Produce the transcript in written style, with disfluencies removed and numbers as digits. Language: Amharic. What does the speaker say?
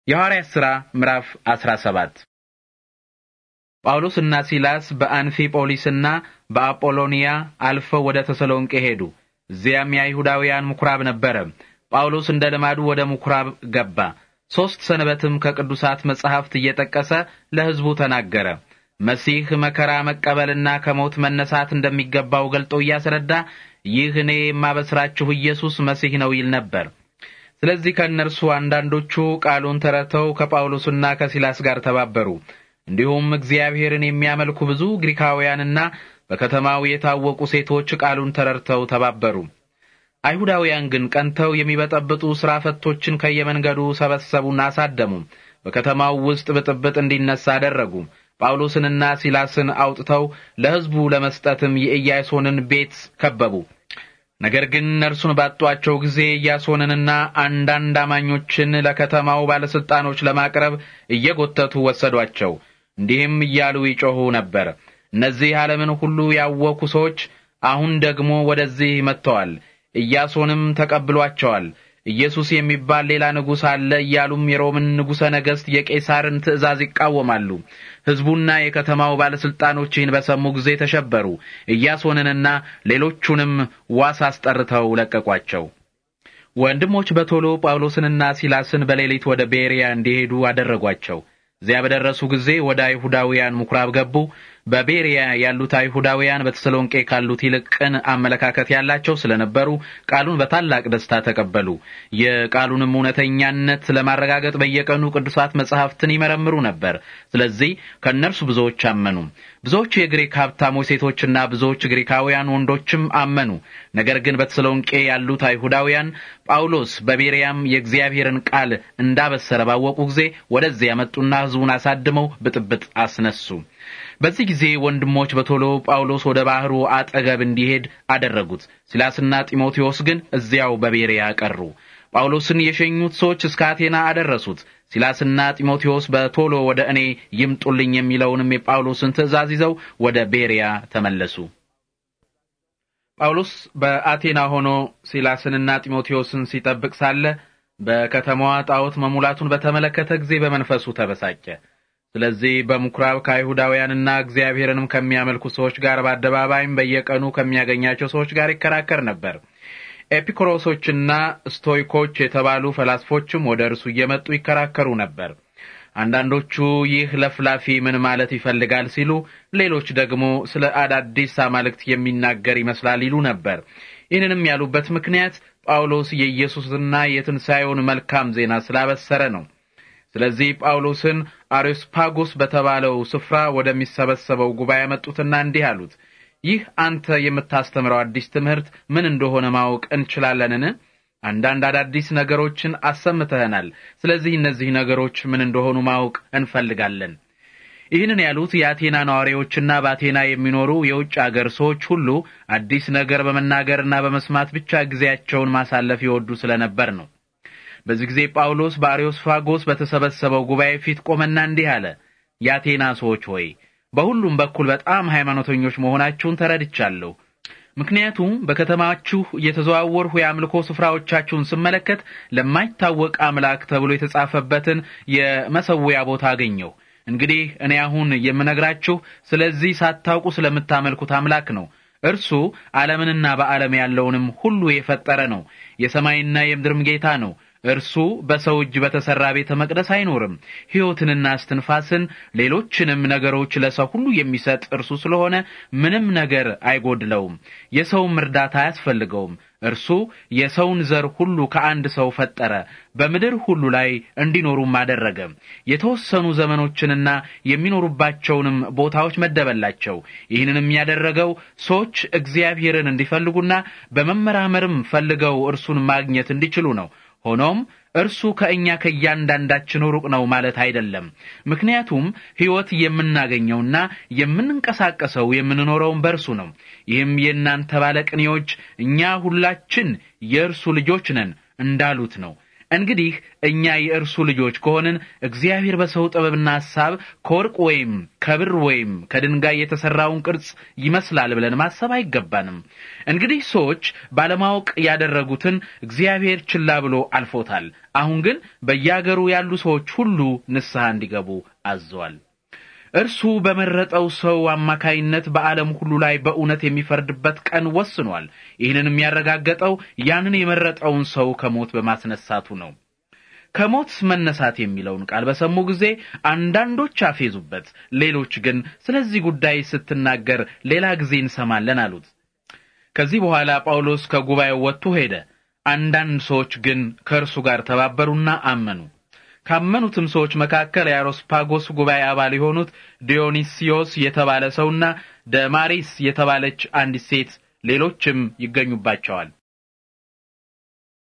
የሐዋርያት ሥራ ምዕራፍ 17 ጳውሎስና ሲላስ በአንፊጶሊስና በአጶሎኒያ አልፈው ወደ ተሰሎንቄ ሄዱ። እዚያም የአይሁዳውያን ምኵራብ ነበረ። ጳውሎስ እንደ ልማዱ ወደ ምኵራብ ገባ። 3 ሰንበትም ከቅዱሳት መጻሕፍት እየጠቀሰ ለሕዝቡ ተናገረ። መሲህ መከራ መቀበልና ከሞት መነሳት እንደሚገባው ገልጦ እያስረዳ ይህ እኔ የማበስራችሁ ኢየሱስ መሲህ ነው ይል ነበር። ስለዚህ ከእነርሱ አንዳንዶቹ ቃሉን ተረድተው ከጳውሎስና ከሲላስ ጋር ተባበሩ። እንዲሁም እግዚአብሔርን የሚያመልኩ ብዙ ግሪካውያንና በከተማው የታወቁ ሴቶች ቃሉን ተረድተው ተባበሩ። አይሁዳውያን ግን ቀንተው የሚበጠብጡ ሥራ ፈቶችን ከየመንገዱ ሰበሰቡና አሳደሙ። በከተማው ውስጥ ብጥብጥ እንዲነሳ አደረጉ። ጳውሎስንና ሲላስን አውጥተው ለሕዝቡ ለመስጠትም የኢያሶንን ቤት ከበቡ። ነገር ግን እነርሱን ባጧቸው ጊዜ ኢያሶንንና አንዳንድ አማኞችን ለከተማው ባለስልጣኖች ለማቅረብ እየጎተቱ ወሰዷቸው። እንዲህም እያሉ ይጮኹ ነበር፣ እነዚህ ዓለምን ሁሉ ያወኩ ሰዎች አሁን ደግሞ ወደዚህ መጥተዋል። ኢያሶንም ተቀብሏቸዋል። ኢየሱስ የሚባል ሌላ ንጉሥ አለ እያሉም የሮምን ንጉሠ ነገሥት የቄሳርን ትእዛዝ ይቃወማሉ። ሕዝቡና የከተማው ባለስልጣኖችን በሰሙ ጊዜ ተሸበሩ። ኢያሶንንና ሌሎቹንም ዋስ አስጠርተው ለቀቋቸው። ወንድሞች በቶሎ ጳውሎስንና ሲላስን በሌሊት ወደ ቤርያ እንዲሄዱ አደረጓቸው። እዚያ በደረሱ ጊዜ ወደ አይሁዳውያን ምኵራብ ገቡ። በቤርያ ያሉት አይሁዳውያን በተሰሎንቄ ካሉት ይልቅ ቅን አመለካከት ያላቸው ስለነበሩ ቃሉን በታላቅ ደስታ ተቀበሉ። የቃሉንም እውነተኛነት ለማረጋገጥ በየቀኑ ቅዱሳት መጻሕፍትን ይመረምሩ ነበር። ስለዚህ ከእነርሱ ብዙዎች አመኑ። ብዙዎች የግሪክ ሀብታሞች ሴቶችና ብዙዎች ግሪካውያን ወንዶችም አመኑ። ነገር ግን በተሰሎንቄ ያሉት አይሁዳውያን ጳውሎስ በቤርያም የእግዚአብሔርን ቃል እንዳበሰረ ባወቁ ጊዜ ወደዚያ መጡና ሕዝቡን አሳድመው ብጥብጥ አስነሱ። በዚህ ጊዜ ወንድሞች በቶሎ ጳውሎስ ወደ ባህሩ አጠገብ እንዲሄድ አደረጉት። ሲላስና ጢሞቴዎስ ግን እዚያው በቤርያ ቀሩ። ጳውሎስን የሸኙት ሰዎች እስከ አቴና አደረሱት። ሲላስና ጢሞቴዎስ በቶሎ ወደ እኔ ይምጡልኝ የሚለውንም የጳውሎስን ትእዛዝ ይዘው ወደ ቤርያ ተመለሱ። ጳውሎስ በአቴና ሆኖ ሲላስንና ጢሞቴዎስን ሲጠብቅ ሳለ በከተማዋ ጣዖት መሙላቱን በተመለከተ ጊዜ በመንፈሱ ተበሳጨ። ስለዚህ በምኵራብ ከአይሁዳውያንና እግዚአብሔርንም ከሚያመልኩ ሰዎች ጋር በአደባባይም በየቀኑ ከሚያገኛቸው ሰዎች ጋር ይከራከር ነበር። ኤፒኩሮሶችና ስቶይኮች የተባሉ ፈላስፎችም ወደ እርሱ እየመጡ ይከራከሩ ነበር። አንዳንዶቹ ይህ ለፍላፊ ምን ማለት ይፈልጋል ሲሉ፣ ሌሎች ደግሞ ስለ አዳዲስ አማልክት የሚናገር ይመስላል ይሉ ነበር። ይህንንም ያሉበት ምክንያት ጳውሎስ የኢየሱስና የትንሣኤውን መልካም ዜና ስላበሰረ ነው። ስለዚህ ጳውሎስን አሬስፓጎስ በተባለው ስፍራ ወደሚሰበሰበው ጉባኤ መጡትና እንዲህ አሉት፣ ይህ አንተ የምታስተምረው አዲስ ትምህርት ምን እንደሆነ ማወቅ እንችላለንን? አንዳንድ አዳዲስ ነገሮችን አሰምተህናል። ስለዚህ እነዚህ ነገሮች ምን እንደሆኑ ማወቅ እንፈልጋለን። ይህንን ያሉት የአቴና ነዋሪዎችና በአቴና የሚኖሩ የውጭ አገር ሰዎች ሁሉ አዲስ ነገር በመናገርና በመስማት ብቻ ጊዜያቸውን ማሳለፍ ይወዱ ስለነበር ነው። በዚህ ጊዜ ጳውሎስ በአሬዮስፋጎስ በተሰበሰበው ጉባኤ ፊት ቆመና እንዲህ አለ፣ የአቴና ሰዎች ሆይ በሁሉም በኩል በጣም ሃይማኖተኞች መሆናችሁን ተረድቻለሁ። ምክንያቱም በከተማችሁ እየተዘዋወርሁ የአምልኮ ስፍራዎቻችሁን ስመለከት ለማይታወቅ አምላክ ተብሎ የተጻፈበትን የመሰዊያ ቦታ አገኘሁ። እንግዲህ እኔ አሁን የምነግራችሁ ስለዚህ ሳታውቁ ስለምታመልኩት አምላክ ነው። እርሱ ዓለምንና በዓለም ያለውንም ሁሉ የፈጠረ ነው። የሰማይና የምድርም ጌታ ነው። እርሱ በሰው እጅ በተሰራ ቤተ መቅደስ አይኖርም። ሕይወትንና እስትንፋስን ሌሎችንም ነገሮች ለሰው ሁሉ የሚሰጥ እርሱ ስለሆነ ምንም ነገር አይጎድለውም። የሰውም እርዳታ አያስፈልገውም። እርሱ የሰውን ዘር ሁሉ ከአንድ ሰው ፈጠረ፣ በምድር ሁሉ ላይ እንዲኖሩም አደረገ። የተወሰኑ ዘመኖችንና የሚኖሩባቸውንም ቦታዎች መደበላቸው። ይህንንም ያደረገው ሰዎች እግዚአብሔርን እንዲፈልጉና በመመራመርም ፈልገው እርሱን ማግኘት እንዲችሉ ነው። ሆኖም እርሱ ከእኛ ከእያንዳንዳችን ሩቅ ነው ማለት አይደለም። ምክንያቱም ሕይወት የምናገኘውና የምንንቀሳቀሰው የምንኖረውም በእርሱ ነው። ይህም የእናንተ ባለቅኔዎች እኛ ሁላችን የእርሱ ልጆች ነን እንዳሉት ነው። እንግዲህ እኛ የእርሱ ልጆች ከሆንን እግዚአብሔር በሰው ጥበብና ሐሳብ ከወርቅ ወይም ከብር ወይም ከድንጋይ የተሰራውን ቅርጽ ይመስላል ብለን ማሰብ አይገባንም። እንግዲህ ሰዎች ባለማወቅ ያደረጉትን እግዚአብሔር ችላ ብሎ አልፎታል። አሁን ግን በየአገሩ ያሉ ሰዎች ሁሉ ንስሐ እንዲገቡ አዟል። እርሱ በመረጠው ሰው አማካይነት በዓለም ሁሉ ላይ በእውነት የሚፈርድበት ቀን ወስኗል። ይህንን የሚያረጋግጠው ያንን የመረጠውን ሰው ከሞት በማስነሳቱ ነው። ከሞት መነሳት የሚለውን ቃል በሰሙ ጊዜ አንዳንዶች አፌዙበት፣ ሌሎች ግን ስለዚህ ጉዳይ ስትናገር ሌላ ጊዜ እንሰማለን አሉት። ከዚህ በኋላ ጳውሎስ ከጉባኤው ወጥቶ ሄደ። አንዳንድ ሰዎች ግን ከእርሱ ጋር ተባበሩና አመኑ። ካመኑትም ሰዎች መካከል የአሪዮስፓጎስ ጉባኤ አባል የሆኑት ዲዮኒስዮስ የተባለ ሰውና ደማሪስ የተባለች አንዲት ሴት ሌሎችም ይገኙባቸዋል።